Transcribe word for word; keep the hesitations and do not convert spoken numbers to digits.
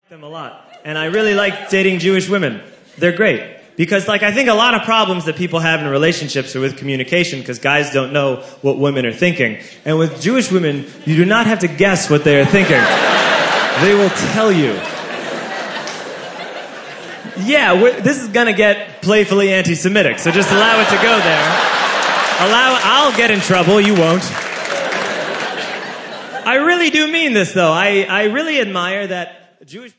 them a lot. And I really like dating Jewish women. They're great. Because, like, I think a lot of problems that people have in relationships are with communication, because guys don't know what women are thinking. And with Jewish women, you do not have to guess what they are thinking. They will tell you. Yeah, we're, this is gonna get playfully anti-Semitic, so just allow it to go there. Allow, I'll get in trouble, you won't. I really do mean this, though. I, I really admire that Jewish